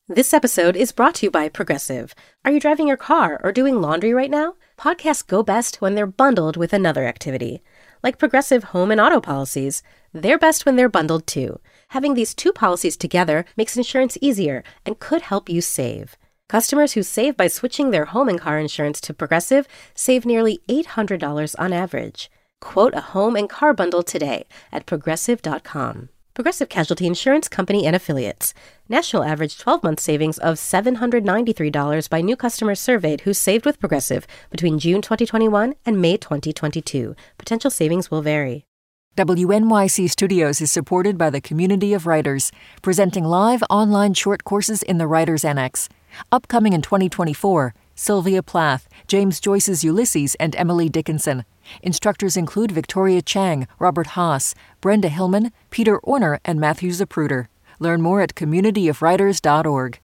This episode is brought to you by Progressive. Are you driving your car or doing laundry right now? Podcasts go best when they're bundled with another activity. Like Progressive home and auto policies, they're best when they're bundled too. Having these two policies together makes insurance easier and could help you save. Customers who save by switching their home and car insurance to Progressive save nearly $800 on average. Quote a home and car bundle today at Progressive.com. Progressive Casualty Insurance Company and Affiliates. National average 12-month savings of $793 by new customers surveyed who saved with Progressive between June 2021 and May 2022. Potential savings will vary. WNYC Studios is supported by the Community of Writers, presenting live online short courses in the Writers Annex. Upcoming in 2024, Sylvia Plath, James Joyce's Ulysses, and Emily Dickinson. Instructors include Victoria Chang, Robert Haas, Brenda Hillman, Peter Orner, and Matthew Zapruder. Learn more at communityofwriters.org.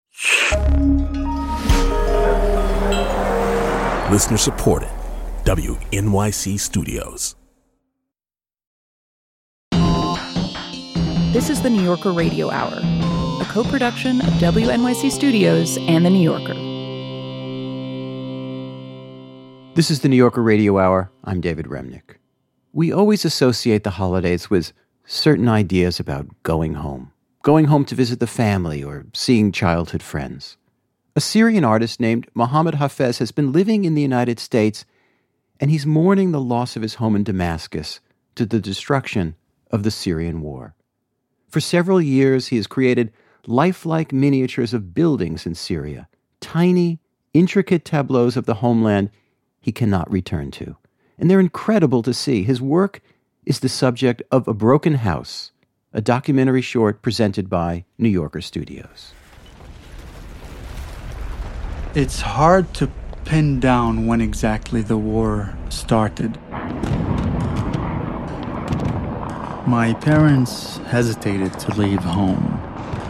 Listener supported. WNYC Studios. This is the New Yorker Radio Hour, a co-production of WNYC Studios and The New Yorker. This is the New Yorker Radio Hour. I'm David Remnick. We always associate the holidays with certain ideas about going home to visit the family or seeing childhood friends. A Syrian artist named Mohammed Hafez has been living in the United States, and he's mourning the loss of his home in Damascus to the destruction of the Syrian war. For several years, he has created lifelike miniatures of buildings in Syria, tiny, intricate tableaus of the homeland he cannot return to. And they're incredible to see. His work is the subject of A Broken House, a documentary short presented by New Yorker Studios. It's hard to pin down when exactly the war started. My parents hesitated to leave home.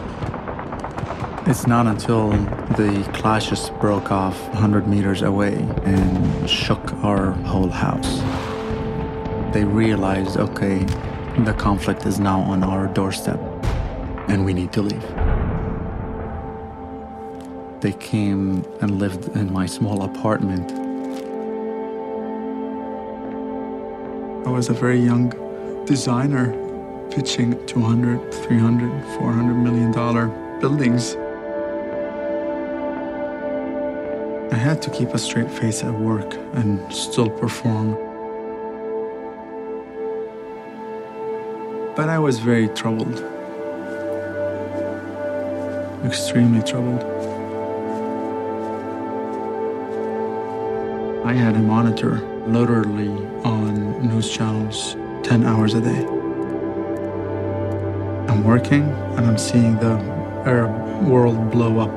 It's not until the clashes broke off 100 meters away and shook our whole house. They realized, okay, the conflict is now on our doorstep and we need to leave. They came and lived in my small apartment. I was a very young designer pitching $200, $300, $400 million buildings. I had to keep a straight face at work and still perform. But I was very troubled. Extremely troubled. I had a monitor literally on news channels 10 hours a day. I'm working and I'm seeing the Arab world blow up.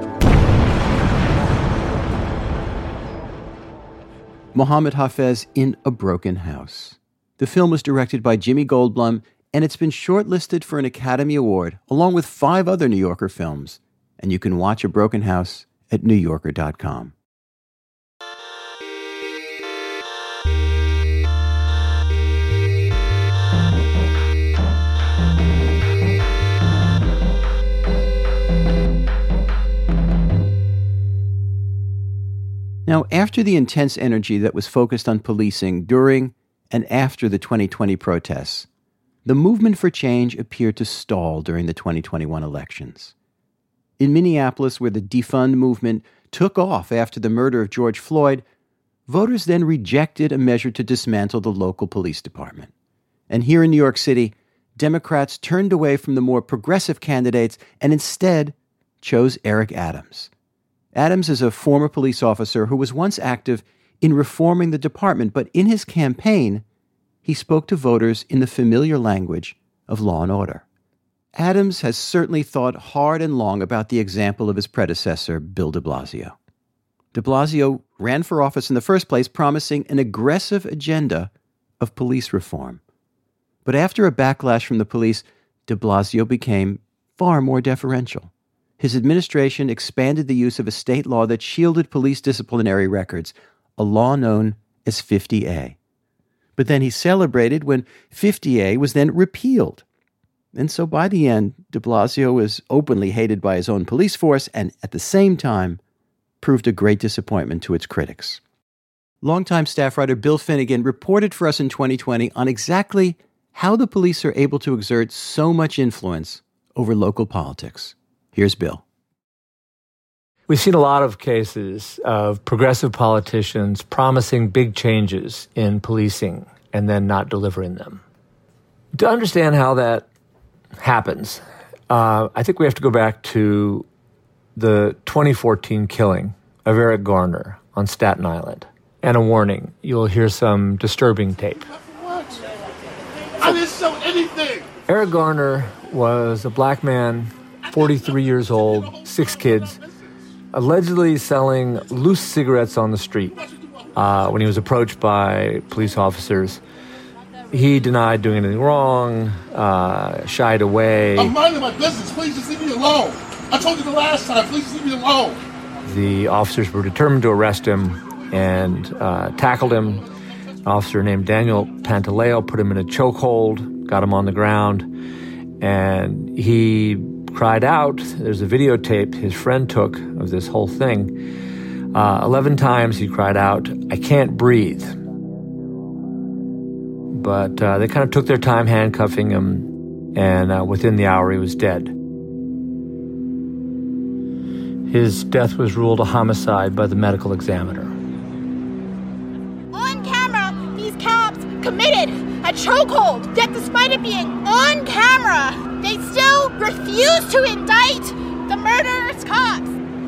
Mohammed Hafez in A Broken House. The film was directed by Jimmy Goldblum, and it's been shortlisted for an Academy Award, along with 5 other New Yorker films. And you can watch A Broken House at NewYorker.com. Now, after the intense energy that was focused on policing during and after the 2020 protests, the movement for change appeared to stall during the 2021 elections. In Minneapolis, where the defund movement took off after the murder of George Floyd, voters then rejected a measure to dismantle the local police department. And here in New York City, Democrats turned away from the more progressive candidates and instead chose Eric Adams. Adams is a former police officer who was once active in reforming the department, but in his campaign, he spoke to voters in the familiar language of law and order. Adams has certainly thought hard and long about the example of his predecessor, Bill de Blasio. De Blasio ran for office in the first place, promising an aggressive agenda of police reform. But after a backlash from the police, de Blasio became far more deferential. His administration expanded the use of a state law that shielded police disciplinary records, a law known as 50A. But then he celebrated when 50A was then repealed. And so by the end, de Blasio was openly hated by his own police force and at the same time proved a great disappointment to its critics. Longtime staff writer Bill Finnegan reported for us in 2020 on exactly how the police are able to exert so much influence over local politics. Here's Bill. We've seen a lot of cases of progressive politicians promising big changes in policing and then not delivering them. To understand how that happens, I think we have to go back to the 2014 killing of Eric Garner on Staten Island. And a warning, you'll hear some disturbing tape. What? I didn't show anything! Eric Garner was a black man, 43 years old, 6 kids, allegedly selling loose cigarettes on the street when he was approached by police officers. He denied doing anything wrong, shied away. I'm minding my business. Please just leave me alone. I told you the last time. Please just leave me alone. The officers were determined to arrest him and tackled him. An officer named Daniel Pantaleo put him in a chokehold, got him on the ground, and he cried out. There's a videotape his friend took of this whole thing. 11 times he cried out, "I can't breathe." But they kind of took their time handcuffing him, and within the hour he was dead. His death was ruled a homicide by the medical examiner. On camera, these cops committed a chokehold, yet despite it being on camera, they still refuse to indict the murderous cops.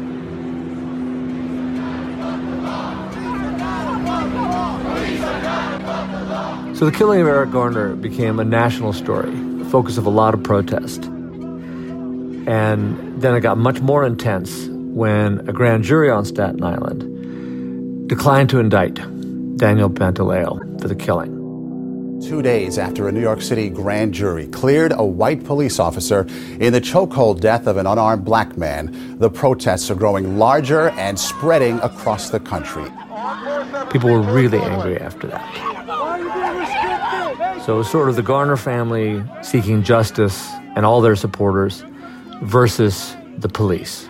So the killing of Eric Garner became a national story, the focus of a lot of protest. And then it got much more intense when a grand jury on Staten Island declined to indict Daniel Pantaleo for the killing. 2 days after a New York City grand jury cleared a white police officer in the chokehold death of an unarmed black man, the protests are growing larger and spreading across the country. People were really angry after that. So it was sort of the Garner family seeking justice and all their supporters versus the police.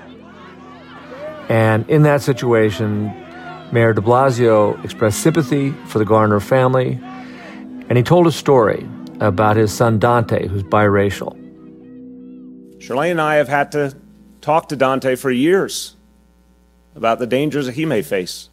And in that situation, Mayor de Blasio expressed sympathy for the Garner family, and he told a story about his son Dante, who's biracial. Shirlane and I have had to talk to Dante for years about the dangers that he may face.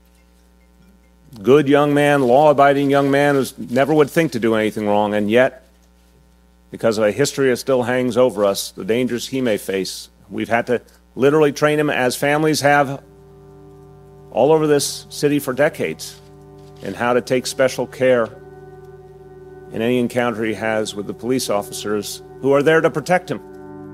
Good young man, law-abiding young man who never would think to do anything wrong, and yet, because of a history that still hangs over us, the dangers he may face, we've had to literally train him, as families have all over this city for decades, in how to take special care in any encounter he has with the police officers who are there to protect him.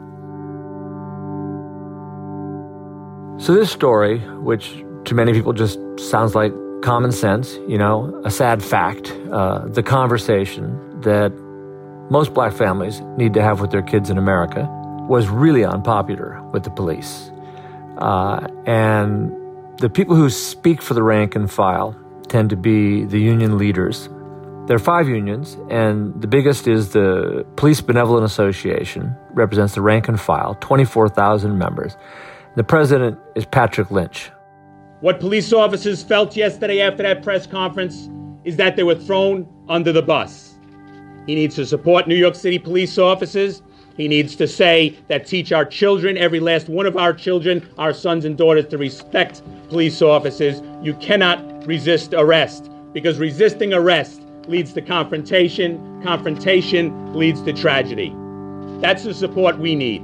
So this story, which to many people just sounds like common sense, a sad fact, the conversation that most black families need to have with their kids in America, was really unpopular with the police. And the people who speak for the rank and file tend to be the union leaders. There are 5 unions, and the biggest is the Police Benevolent Association, represents the rank and file, 24,000 members. The president is Patrick Lynch. What police officers felt yesterday after that press conference is that they were thrown under the bus. He needs to support New York City police officers. He needs to say that teach our children, every last one of our children, our sons and daughters, to respect police officers. You cannot resist arrest, because resisting arrest leads to confrontation. Confrontation leads to tragedy. That's the support we need.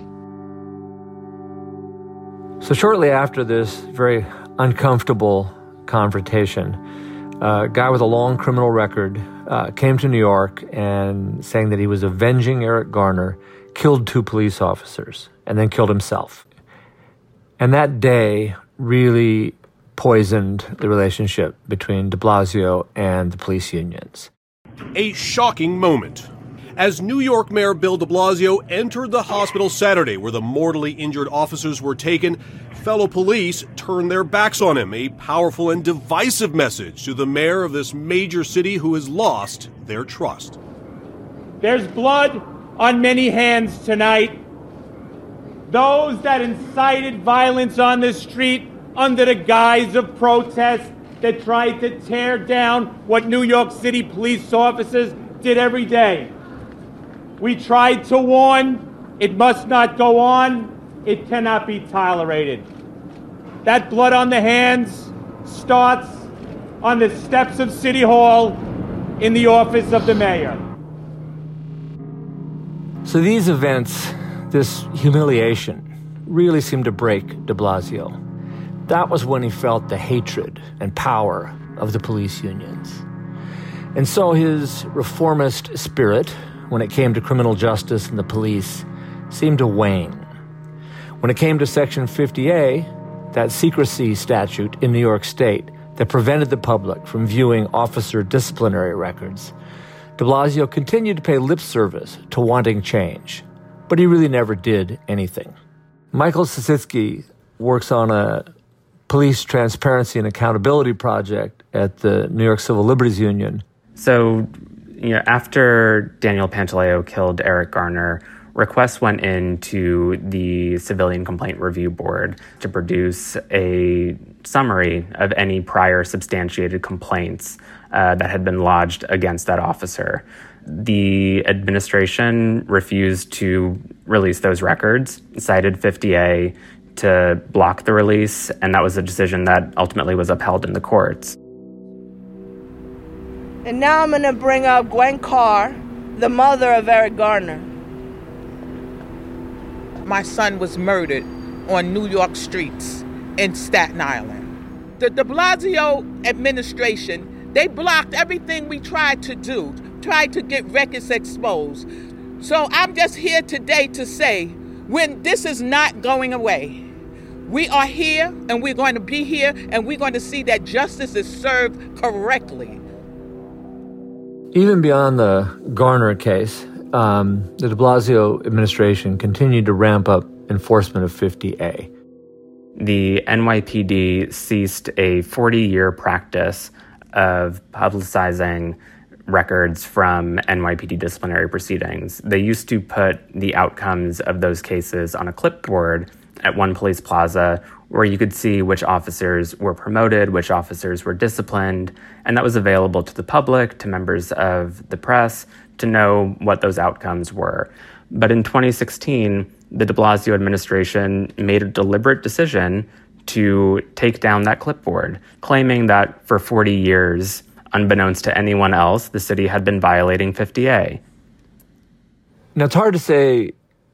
So shortly after this very uncomfortable confrontation, a guy with a long criminal record came to New York and saying that he was avenging Eric Garner, killed 2 police officers, and then killed himself. And that day really poisoned the relationship between de Blasio and the police unions. A shocking moment. As New York Mayor Bill de Blasio entered the hospital Saturday where the mortally injured officers were taken, fellow police turned their backs on him, a powerful and divisive message to the mayor of this major city who has lost their trust. There's blood on many hands tonight. Those that incited violence on the street under the guise of protest, that tried to tear down what New York City police officers did every day. We tried to warn, it must not go on, it cannot be tolerated. That blood on the hands starts on the steps of City Hall in the office of the mayor. So these events, this humiliation, really seemed to break de Blasio. That was when he felt the hatred and power of the police unions. And so his reformist spirit, when it came to criminal justice and the police, seemed to wane. When it came to Section 50A, that secrecy statute in New York State that prevented the public from viewing officer disciplinary records, de Blasio continued to pay lip service to wanting change, but he really never did anything. Michael Sisitsky works on a police transparency and accountability project at the New York Civil Liberties Union. So, after Daniel Pantaleo killed Eric Garner, requests went into the Civilian Complaint Review Board to produce a summary of any prior substantiated complaints that had been lodged against that officer. The administration refused to release those records, cited 50A to block the release, and that was a decision that ultimately was upheld in the courts. And now I'm going to bring up Gwen Carr, the mother of Eric Garner. My son was murdered on New York streets in Staten Island. The de Blasio administration, they blocked everything we tried to do, tried to get records exposed. So I'm just here today to say, when this is not going away, we are here and we're going to be here and we're going to see that justice is served correctly. Even beyond the Garner case, the de Blasio administration continued to ramp up enforcement of 50A. The NYPD ceased a 40-year practice of publicizing records from NYPD disciplinary proceedings. They used to put the outcomes of those cases on a clipboard at one police plaza where you could see which officers were promoted, which officers were disciplined, and that was available to the public, to members of the press, to know what those outcomes were. But in 2016, the de Blasio administration made a deliberate decision to take down that clipboard, claiming that for 40 years, unbeknownst to anyone else, the city had been violating 50A. Now, it's hard to say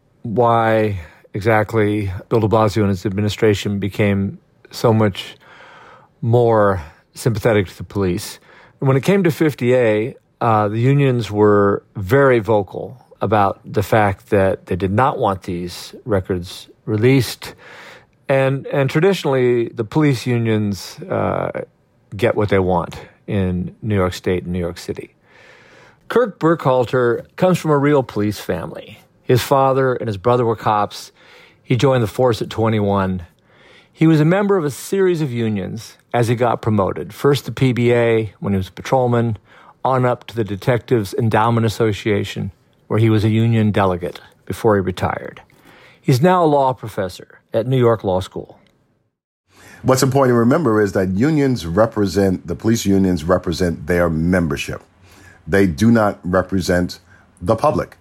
why exactly Bill de Blasio and his administration became so much more sympathetic to the police. When it came to 50A, the unions were very vocal about the fact that they did not want these records released. And traditionally, the police unions get what they want in New York State and New York City. Kirk Burkhalter comes from a real police family. His father and his brother were cops. He joined the force at 21. He was a member of a series of unions as he got promoted. First the PBA when he was a patrolman, on up to the Detectives Endowment Association, where he was a union delegate before he retired. He's now a law professor at New York Law School. What's important to remember is that the police unions represent their membership. They do not represent the public.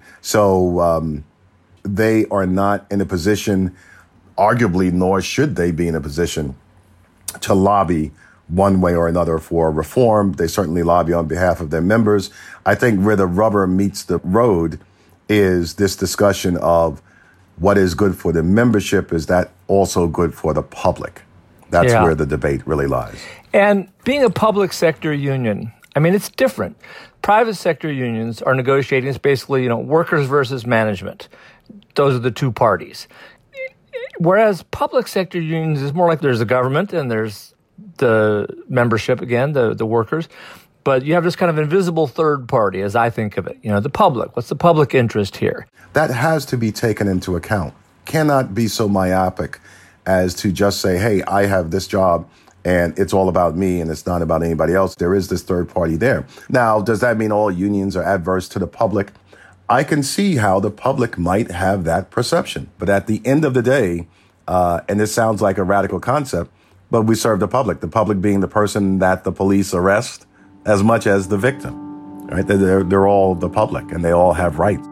So they are not in a position, arguably, nor should they be in a position to lobby one way or another for reform. They certainly lobby on behalf of their members. I think where the rubber meets the road is this discussion of what is good for the membership. Is that also good for the public? That's where the debate really lies. And being a public sector union, I mean, it's different. Private sector unions are negotiating. It's basically, workers versus management. Those are the two parties. Whereas public sector unions is more like there's the government and there's the membership, again, the workers. But you have this kind of invisible third party, as I think of it. The public. What's the public interest here? That has to be taken into account. Cannot be so myopic as to just say, hey, I have this job and it's all about me and it's not about anybody else. There is this third party there. Now, does that mean all unions are adverse to the public? I can see how the public might have that perception. But at the end of the day, and this sounds like a radical concept, but we serve the public being the person that the police arrest as much as the victim, right? They're all the public and they all have rights.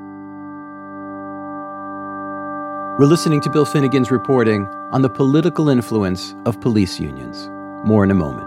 We're listening to Bill Finnegan's reporting on the political influence of police unions. More in a moment.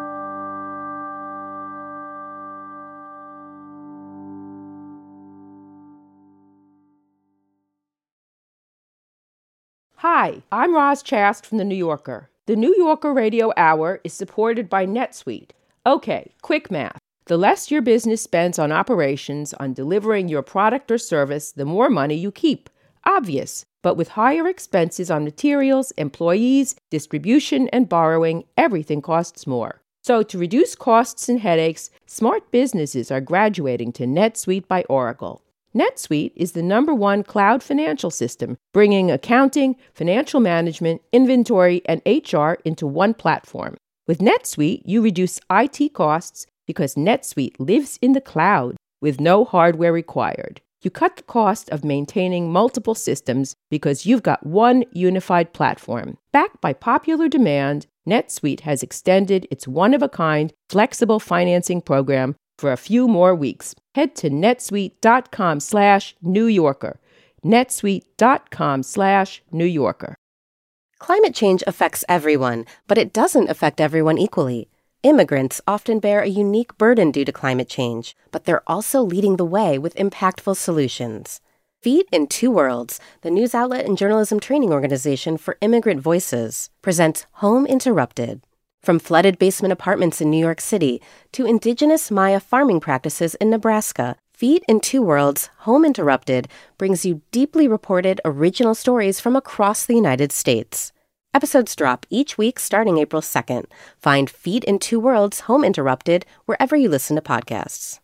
Hi, I'm Roz Chast from The New Yorker. The New Yorker Radio Hour is supported by NetSuite. Okay, quick math. The less your business spends on operations, on delivering your product or service, the more money you keep. Obvious. But with higher expenses on materials, employees, distribution, and borrowing, everything costs more. So to reduce costs and headaches, smart businesses are graduating to NetSuite by Oracle. NetSuite is the #1 cloud financial system, bringing accounting, financial management, inventory, and HR into one platform. With NetSuite, you reduce IT costs because NetSuite lives in the cloud with no hardware required. You cut the cost of maintaining multiple systems because you've got one unified platform. Backed by popular demand, NetSuite has extended its one-of-a-kind flexible financing program for a few more weeks. Head to netsuite.com/New Yorker. netsuite.com/New Yorker. Climate change affects everyone, but it doesn't affect everyone equally. Immigrants often bear a unique burden due to climate change, but they're also leading the way with impactful solutions. Feet in Two Worlds, the news outlet and journalism training organization for immigrant voices, presents Home Interrupted. From flooded basement apartments in New York City to indigenous Maya farming practices in Nebraska, Feet in Two Worlds, Home Interrupted brings you deeply reported original stories from across the United States. Episodes drop each week starting April 2nd. Find Feet in Two Worlds, Home Interrupted wherever you listen to podcasts.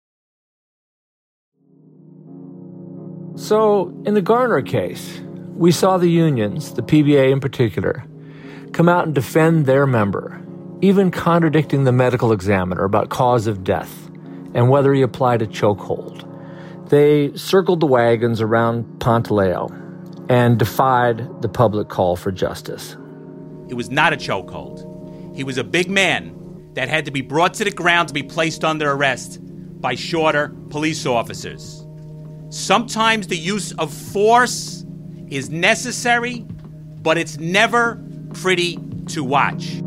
So, in the Garner case, we saw the unions, the PBA in particular, come out and defend their member, even contradicting the medical examiner about cause of death and whether he applied a chokehold. They circled the wagons around Pantaleo and defied the public call for justice. It was not a chokehold. He was a big man that had to be brought to the ground to be placed under arrest by shorter police officers. Sometimes the use of force is necessary, but it's never pretty to watch.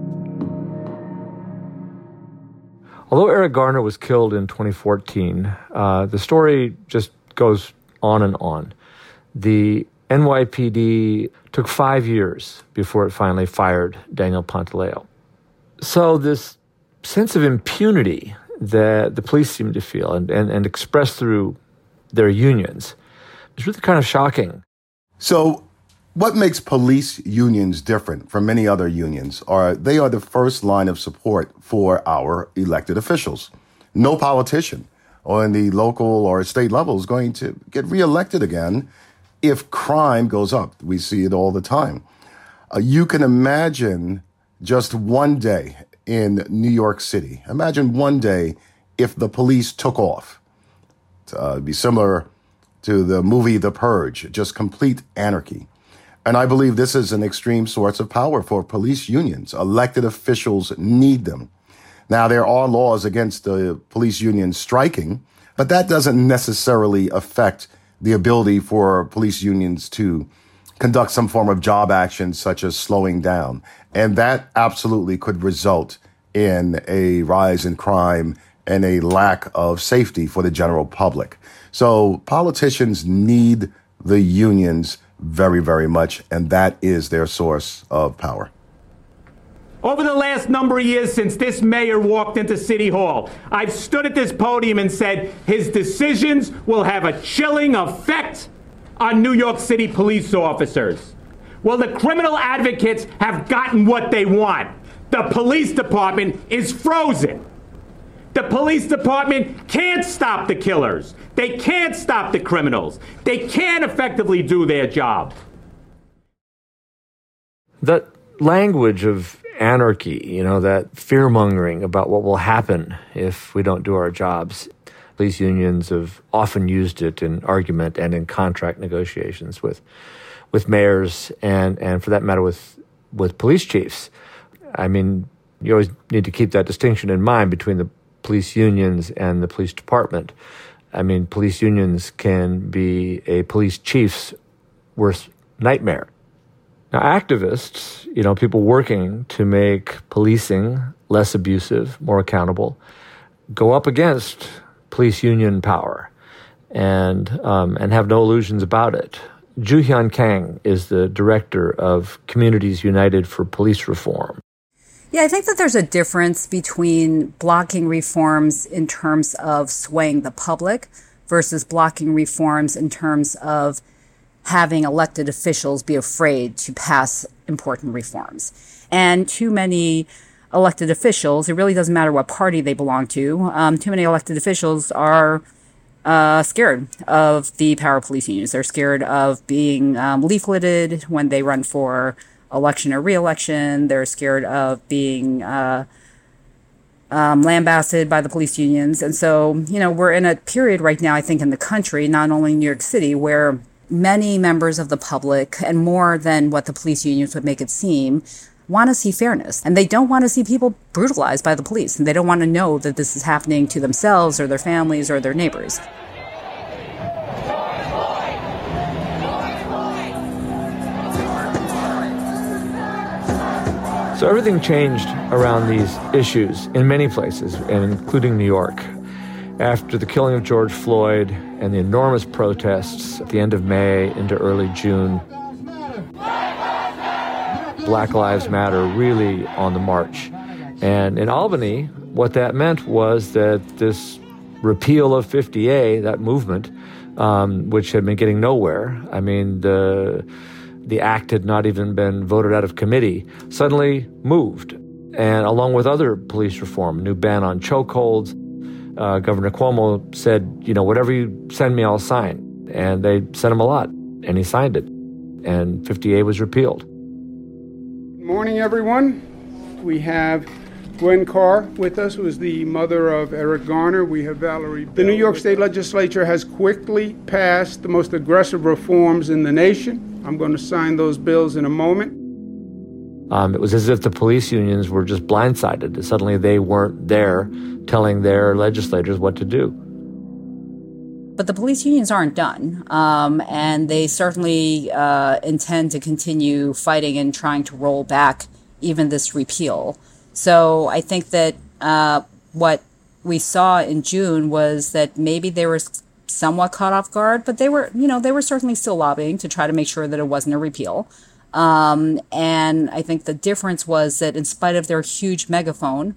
Although Eric Garner was killed in 2014, the story just goes on and on. The NYPD took 5 years before it finally fired Daniel Pantaleo. So this sense of impunity that the police seem to feel and express through their unions is really kind of shocking. So what makes police unions different from many other unions are they are the first line of support for our elected officials. No politician on the local or state level is going to get reelected again if crime goes up. We see it all the time. You can imagine just one day in New York City. Imagine one day if the police took off. It'd be similar to the movie The Purge, just complete anarchy. And I believe this is an extreme source of power for police unions. Elected officials need them. Now, there are laws against the police unions striking, but that doesn't necessarily affect the ability for police unions to conduct some form of job action, such as slowing down. And that absolutely could result in a rise in crime and a lack of safety for the general public. So politicians need the unions very, very much, and that is their source of power. Over the last number of years since this mayor walked into City Hall, I've stood at this podium and said his decisions will have a chilling effect on New York City police officers. Well, the criminal advocates have gotten what they want. The police department is frozen. The police department can't stop the killers. They can't stop the criminals. They can't effectively do their job. That language of anarchy, that fear-mongering about what will happen if we don't do our jobs, Police unions have often used it in argument and in contract negotiations with mayors and for that matter, with police chiefs. I mean, you always need to keep that distinction in mind between the police unions and the police department. I mean, police unions can be a police chief's worst nightmare. Now, activists, people working to make policing less abusive, more accountable, go up against police union power and have no illusions about it. Joo-Hyun Kang is the director of Communities United for Police Reform. Yeah, I think that there's a difference between blocking reforms in terms of swaying the public versus blocking reforms in terms of having elected officials be afraid to pass important reforms. And too many elected officials, it really doesn't matter what party they belong to, too many elected officials are scared of the power of police unions. They're scared of being leafleted when they run for election or re-election. They're scared of being lambasted by the police unions. And so, we're in a period right now, I think, in the country, not only in New York City, where many members of the public, and more than what the police unions would make it seem, want to see fairness. And they don't want to see people brutalized by the police. And they don't want to know that this is happening to themselves or their families or their neighbors. So everything changed around these issues in many places, and including New York. After the killing of George Floyd and the enormous protests at the end of May into early June, Black Lives Matter really on the march. And in Albany, what that meant was that this repeal of 50A, that movement, which had been getting nowhere, I mean, the act had not even been voted out of committee, suddenly moved. And along with other police reform, a new ban on chokeholds, Governor Cuomo said, whatever you send me, I'll sign. And they sent him a lot, and he signed it. And 50A was repealed. Good morning, everyone. We have Gwen Carr with us, who is the mother of Eric Garner. We have Valerie. The New York State Legislature has quickly passed the most aggressive reforms in the nation. I'm going to sign those bills in a moment. It was as if the police unions were just blindsided. Suddenly they weren't there telling their legislators what to do. But the police unions aren't done, and they certainly intend to continue fighting and trying to roll back even this repeal. So I think that what we saw in June was that maybe they were somewhat caught off guard, but they were certainly still lobbying to try to make sure that it wasn't a repeal. And I think the difference was that in spite of their huge megaphone,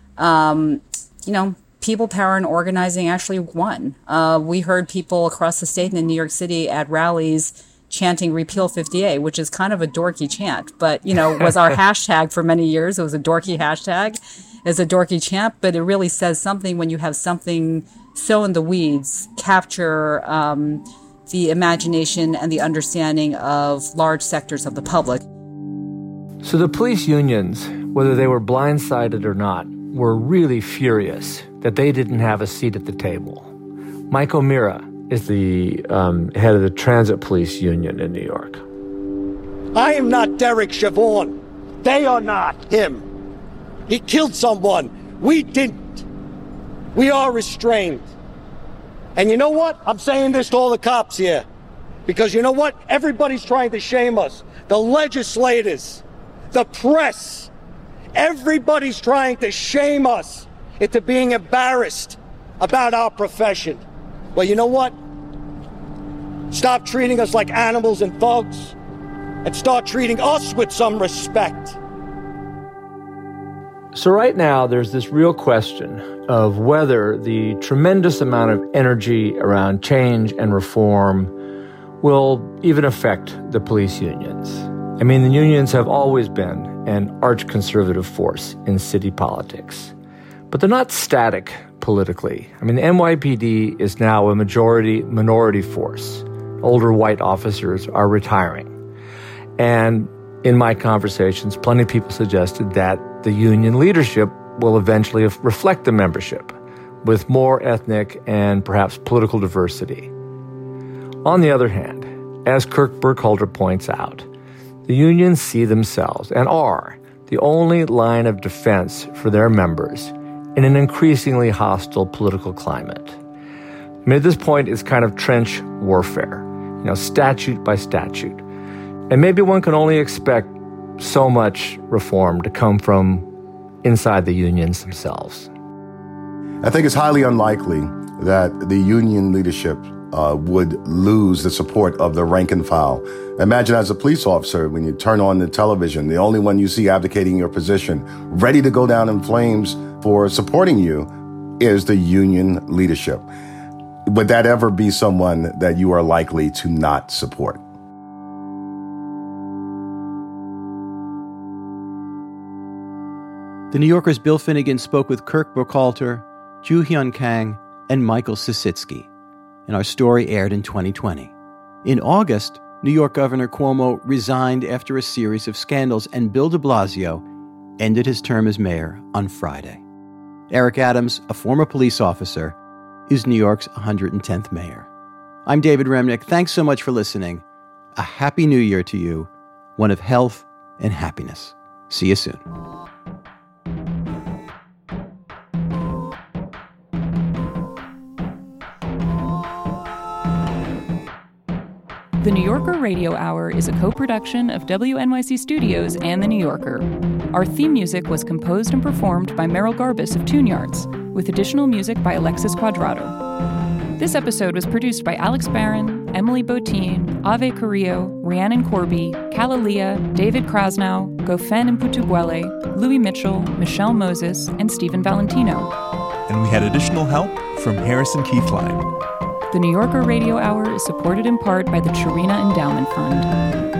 people power and organizing actually won. We heard people across the state and in New York City at rallies chanting repeal 50A, which is kind of a dorky chant, but, was our hashtag for many years. It was a dorky hashtag. It's a dorky chant, but it really says something when you have something so in the weeds capture the imagination and the understanding of large sectors of the public. So the police unions, whether they were blindsided or not, were really furious that they didn't have a seat at the table. Mike O'Meara is the head of the Transit Police Union in New York. I am not Derek Chauvin. They are not him. He killed someone. We didn't. We are restrained. And you know what? I'm saying this to all the cops here. Because you know what? Everybody's trying to shame us. The legislators, the press, everybody's trying to shame us into being embarrassed about our profession. Well, you know what? Stop treating us like animals and thugs and start treating us with some respect. So right now, there's this real question of whether the tremendous amount of energy around change and reform will even affect the police unions. I mean, the unions have always been an arch-conservative force in city politics. But they're not static politically. I mean, the NYPD is now a minority force. Older white officers are retiring. And in my conversations, plenty of people suggested that the union leadership will eventually reflect the membership, with more ethnic and perhaps political diversity. On the other hand, as Kirk Burkhalter points out, the unions see themselves and are the only line of defense for their members in an increasingly hostile political climate. I mean, at this point, it's kind of trench warfare, statute by statute. And maybe one can only expect so much reform to come from inside the unions themselves. I think it's highly unlikely that the union leadership would lose the support of the rank and file. Imagine as a police officer, when you turn on the television, the only one you see abdicating your position, ready to go down in flames for supporting you, is the union leadership. Would that ever be someone that you are likely to not support? The New Yorker's Bill Finnegan spoke with Kirk Burkhalter, Joo-Hyun Kang, and Michael Sisitsky, and our story aired in 2020. In August, New York Governor Cuomo resigned after a series of scandals, and Bill de Blasio ended his term as mayor on Friday. Eric Adams, a former police officer, is New York's 110th mayor. I'm David Remnick. Thanks so much for listening. A happy new year to you, one of health and happiness. See you soon. The New Yorker Radio Hour is a co-production of WNYC Studios and The New Yorker. Our theme music was composed and performed by Merrill Garbus of Tune Yards, with additional music by Alexis Quadrado. This episode was produced by Alex Barron, Emily Botine, Ave Carrillo, Rhiannon Corby, Kalalia, David Krasnow, Gofen Mputubwele, Louis Mitchell, Michelle Moses, and Stephen Valentino. And we had additional help from Harrison Keithline. The New Yorker Radio Hour is supported in part by the Chirina Endowment Fund.